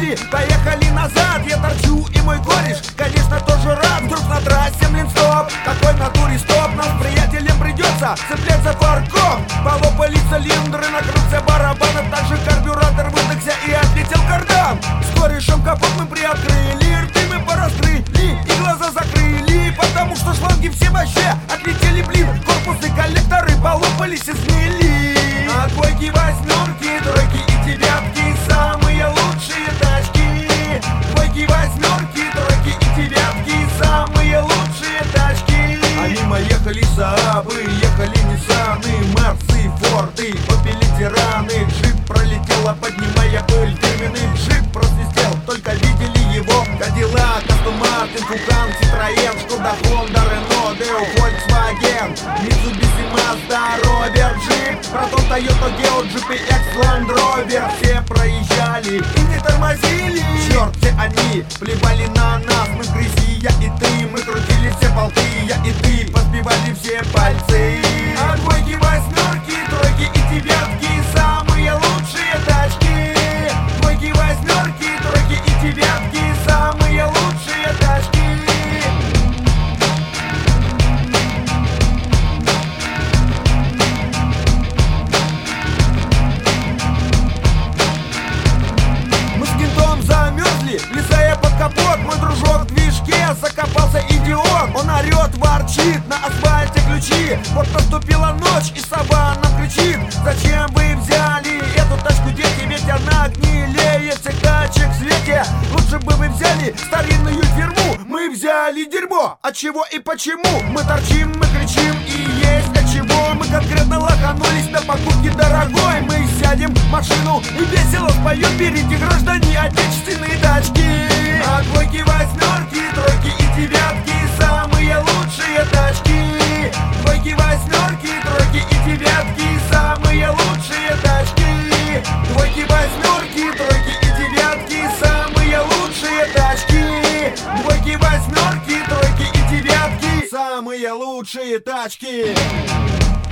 замерзли, поехали назад. Я торчу и мой кореш, конечно, тоже рад. Вдруг на трассе, блин, стоп, такой натуре стоп. Нам с приятелем придется цеплять за фаркоп. Полопали цилиндры, накрылся барабан, а также карбюратор выдохся и отлетел кардан. С корешем капот мы приоткрыли, рты мы пораскрыли и глаза закрыли, потому что шланги все вообще отлетели, блин. Корпусы, коллекторы полопались и сгнили. А двойки, восьмерки, тройки и девятки самые лучшие тачки. Двойки, восьмерки, тройки и девятки самые лучшие тачки. А мимо ехали Саабы, ехали Ниссаны, Мерсы, Форды, Опели, Тираны. Джип пролетела, поднимая пыль, фирменный джип просвистел, только видели его. Кадиллак, Астон Мартин, Фукан, Ситроен, Шкода, Хонда, Рено, Део, Фольксваген, Митсубиси, Мазда, Роберт, Джип, Протон, Тойота, Гео, GPX, Ланд Ровер. Все проезжали и не тормозили. Черт, все они плевали на нас. Мы в грязи, я и ты, мы крутили все болты, я и ты, подбивали все пальцы. А двойки, восьмерки, тройки и девятки самые лучшие тачки. Двойки, восьмерки, тройки и девятки самые лучшие тачки. Мы с кентом замерзли, влезая под капот. Мой дружок в движке закопался, идиот. Он орет, ворчит, на асфальте ключи. Вот наступила ночь, и сова нам кричит: зачем вы взяли эту тачку, дети? Ведь она гнилее всех тачек в свете. Лучше бы вы взяли старинную фирму. Мы взяли дерьмо. От чего и почему? Мы торчим, мы кричим, и есть от чего. Мы конкретно лоханулись на покупке дорогой. Мы сядем в машину и весело споем: берите, граждане, отечественные тачки. А двойки, восьмерки, тройки и девятки самые лучшие тачки. Двойки, восьмерки, тройки и девятки самые лучшие тачки. Двойки, восьмерки, тройки и девятки самые лучшие тачки. Двойки, восьмерки, тройки и девятки самые лучшие тачки.